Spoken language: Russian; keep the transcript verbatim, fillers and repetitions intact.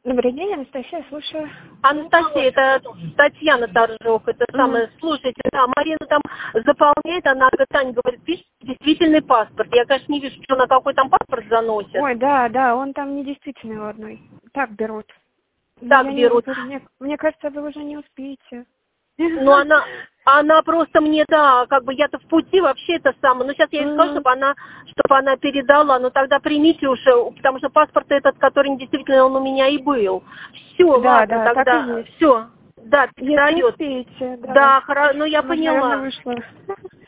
Добрый день, Анастасия, слушаю. Анастасия, это Татьяна Торжок, это Мгм. самое, слушайте, да, Марина там заполняет, она, говорит, Таня говорит, пишет действительный паспорт. Я, конечно, не вижу, что на какой там паспорт заносит. Ой, да, да, он там не действительный родной. Так берут. Но Так я не берут. уверена. Мне, мне кажется, вы уже не успеете. Но она, она просто мне, да, как бы я-то в пути вообще это самое. Ну, сейчас я ей скажу, Мгм. чтобы она, чтобы она передала, но тогда примите уже, потому что паспорт этот, который действительно он у меня и был. Все, Да, ладно, да, так и тогда, есть. все, да, Если передает. успеете, да. Да, хорошо, ну я Может, наверное, поняла. вышло.